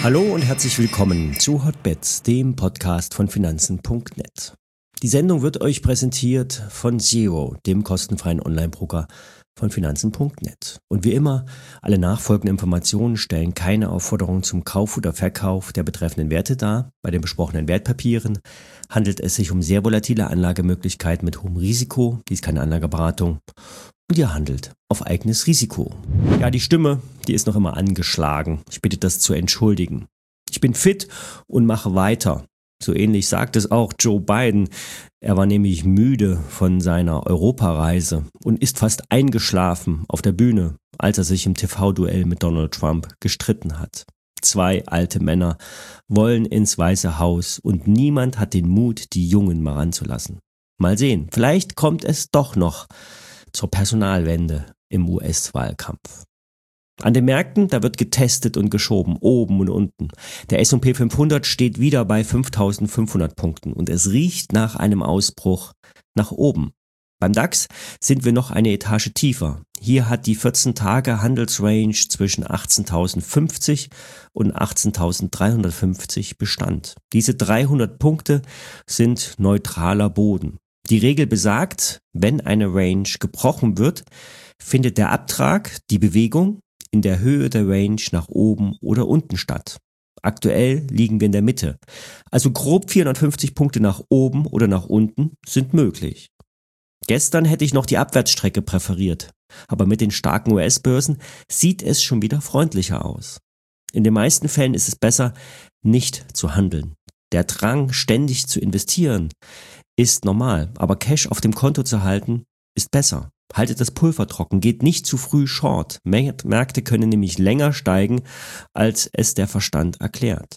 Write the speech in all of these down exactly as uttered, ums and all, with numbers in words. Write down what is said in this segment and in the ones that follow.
Hallo und herzlich willkommen zu Hotbets, dem Podcast von Finanzen punkt net. Die Sendung wird euch präsentiert von Zero, dem kostenfreien Online-Broker von Finanzen punkt net. Und wie immer, alle nachfolgenden Informationen stellen keine Aufforderung zum Kauf oder Verkauf der betreffenden Werte dar. Bei den besprochenen Wertpapieren handelt es sich um sehr volatile Anlagemöglichkeiten mit hohem Risiko. Dies ist keine Anlageberatung. Und ihr handelt auf eigenes Risiko. Ja, die Stimme, die ist noch immer angeschlagen. Ich bitte das zu entschuldigen. Ich bin fit und mache weiter. So ähnlich sagt es auch Joe Biden. Er war nämlich müde von seiner Europareise und ist fast eingeschlafen auf der Bühne, als er sich im T V-Duell mit Donald Trump gestritten hat. Zwei alte Männer wollen ins Weiße Haus und niemand hat den Mut, die Jungen mal ranzulassen. Mal sehen, vielleicht kommt es doch noch zur Personalwende im U S-Wahlkampf. An den Märkten, da wird getestet und geschoben, oben und unten. Der S und P fünfhundert steht wieder bei fünftausendfünfhundert Punkten und es riecht nach einem Ausbruch nach oben. Beim DAX sind wir noch eine Etage tiefer. Hier hat die vierzehn Tage Handelsrange zwischen achtzehntausendfünfzig und achtzehntausenddreihundertfünfzig Bestand. Diese dreihundert Punkte sind neutraler Boden. Die Regel besagt, wenn eine Range gebrochen wird, findet der Abtrag, die Bewegung, in der Höhe der Range nach oben oder unten statt. Aktuell liegen wir in der Mitte. Also grob vierhundertfünfzig Punkte nach oben oder nach unten sind möglich. Gestern hätte ich noch die Abwärtsstrecke präferiert, aber mit den starken U S-Börsen sieht es schon wieder freundlicher aus. In den meisten Fällen ist es besser, nicht zu handeln. Der Drang, ständig zu investieren, ist normal, aber Cash auf dem Konto zu halten, ist besser. Haltet das Pulver trocken, geht nicht zu früh short. Märkte können nämlich länger steigen, als es der Verstand erklärt.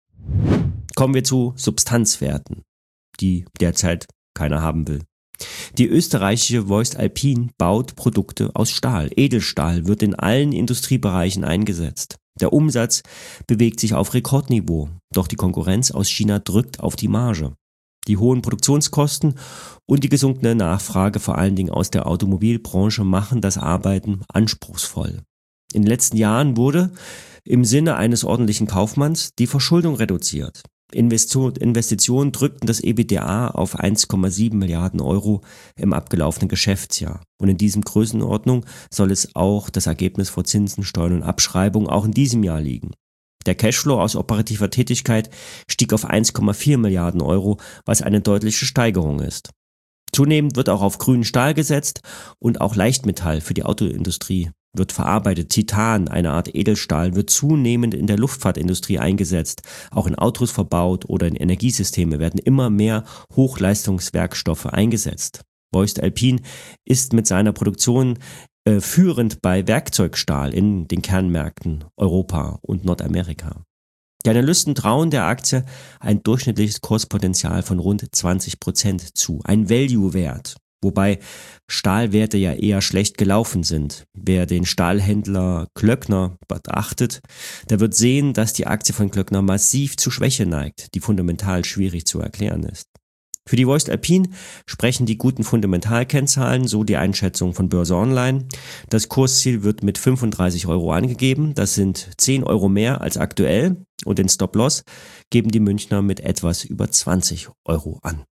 Kommen wir zu Substanzwerten, die derzeit keiner haben will. Die österreichische voestalpine baut Produkte aus Stahl. Edelstahl wird in allen Industriebereichen eingesetzt. Der Umsatz bewegt sich auf Rekordniveau, doch die Konkurrenz aus China drückt auf die Marge. Die hohen Produktionskosten und die gesunkene Nachfrage vor allen Dingen aus der Automobilbranche machen das Arbeiten anspruchsvoll. In den letzten Jahren wurde im Sinne eines ordentlichen Kaufmanns die Verschuldung reduziert. Investitionen drückten das EBITDA auf eins Komma sieben Milliarden Euro im abgelaufenen Geschäftsjahr. Und in diesem Größenordnung soll es auch das Ergebnis vor Zinsen, Steuern und Abschreibung auch in diesem Jahr liegen. Der Cashflow aus operativer Tätigkeit stieg auf eins Komma vier Milliarden Euro, was eine deutliche Steigerung ist. Zunehmend wird auch auf grünen Stahl gesetzt und auch Leichtmetall für die Autoindustrie wird verarbeitet. Titan, eine Art Edelstahl, wird zunehmend in der Luftfahrtindustrie eingesetzt. Auch in Autos verbaut oder in Energiesysteme werden immer mehr Hochleistungswerkstoffe eingesetzt. voestalpine ist mit seiner Produktion Äh, führend bei Werkzeugstahl in den Kernmärkten Europa und Nordamerika. Die Analysten trauen der Aktie ein durchschnittliches Kurspotenzial von rund zwanzig Prozent zu, ein Value-Wert, wobei Stahlwerte ja eher schlecht gelaufen sind. Wer den Stahlhändler Klöckner beachtet, der wird sehen, dass die Aktie von Klöckner massiv zu Schwäche neigt, die fundamental schwierig zu erklären ist. Für die voestalpine sprechen die guten Fundamentalkennzahlen, so die Einschätzung von Börse Online. Das Kursziel wird mit fünfunddreißig Euro angegeben, das sind zehn Euro mehr als aktuell und den Stop-Loss geben die Münchner mit etwas über zwanzig Euro an.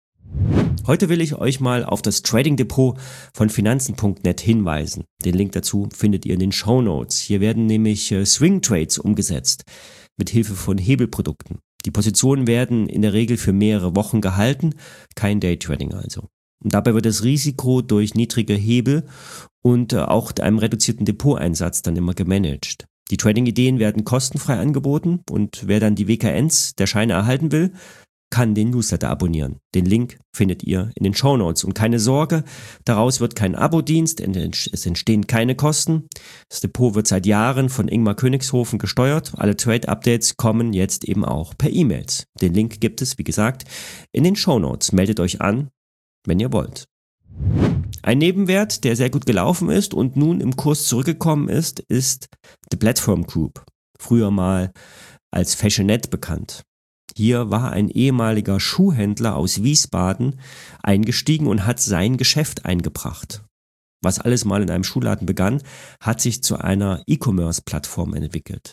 Heute will ich euch mal auf das Trading Depot von Finanzen punkt net hinweisen. Den Link dazu findet ihr in den Shownotes. Hier werden nämlich Swing Trades umgesetzt mit Hilfe von Hebelprodukten. Die Positionen werden in der Regel für mehrere Wochen gehalten, kein Daytrading also. Und dabei wird das Risiko durch niedrige Hebel und auch einem reduzierten Depoteinsatz dann immer gemanagt. Die Trading-Ideen werden kostenfrei angeboten und wer dann die W K Ns der Scheine erhalten will, kann den Newsletter abonnieren. Den Link findet ihr in den Shownotes. Und keine Sorge, daraus wird kein Abo-Dienst, es entstehen keine Kosten. Das Depot wird seit Jahren von Ingmar Königshofen gesteuert. Alle Trade-Updates kommen jetzt eben auch per E-Mails. Den Link gibt es, wie gesagt, in den Shownotes. Meldet euch an, wenn ihr wollt. Ein Nebenwert, der sehr gut gelaufen ist und nun im Kurs zurückgekommen ist, ist The Platform Group. Früher mal als Fashionet bekannt. Hier war ein ehemaliger Schuhhändler aus Wiesbaden eingestiegen und hat sein Geschäft eingebracht. Was alles mal in einem Schuhladen begann, hat sich zu einer E-Commerce-Plattform entwickelt.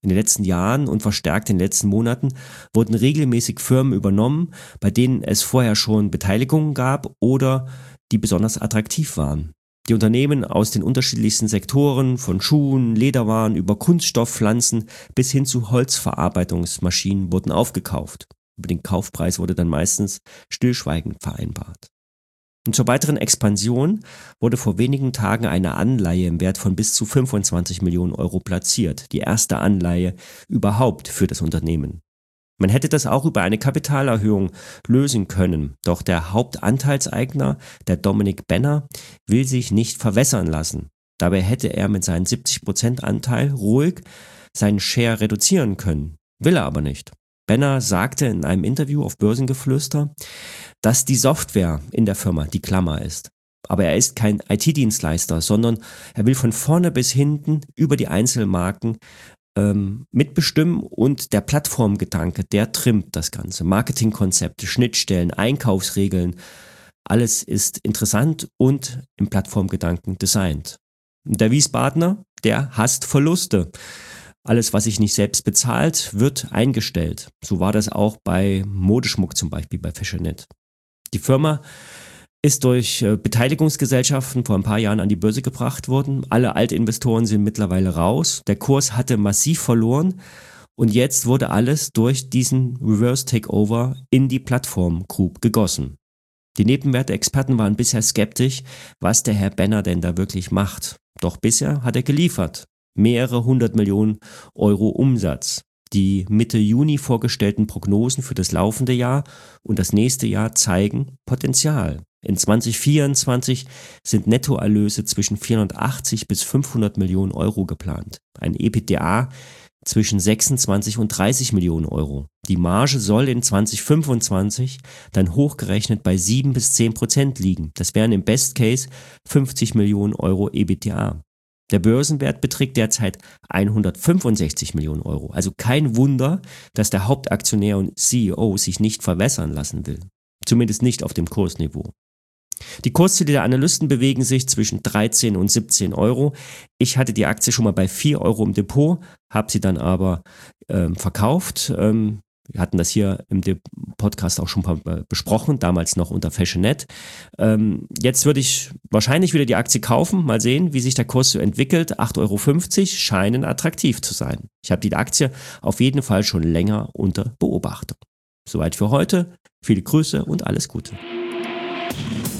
In den letzten Jahren und verstärkt in den letzten Monaten wurden regelmäßig Firmen übernommen, bei denen es vorher schon Beteiligungen gab oder die besonders attraktiv waren. Die Unternehmen aus den unterschiedlichsten Sektoren, von Schuhen, Lederwaren über Kunststoffpflanzen bis hin zu Holzverarbeitungsmaschinen wurden aufgekauft. Über den Kaufpreis wurde dann meistens stillschweigend vereinbart. Und zur weiteren Expansion wurde vor wenigen Tagen eine Anleihe im Wert von bis zu fünfundzwanzig Millionen Euro platziert, die erste Anleihe überhaupt für das Unternehmen. Man hätte das auch über eine Kapitalerhöhung lösen können, doch der Hauptanteilseigner, der Dominic Benner, will sich nicht verwässern lassen. Dabei hätte er mit seinem siebzig Prozent Anteil ruhig seinen Share reduzieren können, will er aber nicht. Benner sagte in einem Interview auf Börsengeflüster, dass die Software in der Firma die Klammer ist. Aber er ist kein I T-Dienstleister, sondern er will von vorne bis hinten über die Einzelmarken ähm, mitbestimmen und der Plattformgedanke, der trimmt das Ganze. Marketingkonzepte, Schnittstellen, Einkaufsregeln, alles ist interessant und im Plattformgedanken designt. Der Wiesbadener, der hasst Verluste. Alles, was sich nicht selbst bezahlt, wird eingestellt. So war das auch bei Modeschmuck zum Beispiel, bei Fashionet. Die Firma ist durch Beteiligungsgesellschaften vor ein paar Jahren an die Börse gebracht worden. Alle Altinvestoren sind mittlerweile raus. Der Kurs hatte massiv verloren und jetzt wurde alles durch diesen Reverse Takeover in die Plattform Group gegossen. Die Nebenwerte-Experten waren bisher skeptisch, was der Herr Benner denn da wirklich macht. Doch bisher hat er geliefert. Mehrere hundert Millionen Euro Umsatz. Die Mitte Juni vorgestellten Prognosen für das laufende Jahr und das nächste Jahr zeigen Potenzial. In zwanzig vierundzwanzig sind Nettoerlöse zwischen vierhundertachtzig bis fünfhundert Millionen Euro geplant. Ein EBITDA zwischen sechsundzwanzig und dreißig Millionen Euro. Die Marge soll in zwanzig fünfundzwanzig dann hochgerechnet bei sieben bis zehn Prozent liegen. Das wären im Best Case fünfzig Millionen Euro EBITDA. Der Börsenwert beträgt derzeit hundertfünfundsechzig Millionen Euro. Also kein Wunder, dass der Hauptaktionär und C E O sich nicht verwässern lassen will. Zumindest nicht auf dem Kursniveau. Die Kursziele der Analysten bewegen sich zwischen dreizehn und siebzehn Euro. Ich hatte die Aktie schon mal bei vier Euro im Depot, habe sie dann aber ähm, verkauft. Ähm, wir hatten das hier im De- Podcast auch schon mal besprochen, damals noch unter Fashionet. Ähm, jetzt würde ich wahrscheinlich wieder die Aktie kaufen, mal sehen, wie sich der Kurs so entwickelt. acht Euro fünfzig scheinen attraktiv zu sein. Ich habe die Aktie auf jeden Fall schon länger unter Beobachtung. Soweit für heute. Viele Grüße und alles Gute.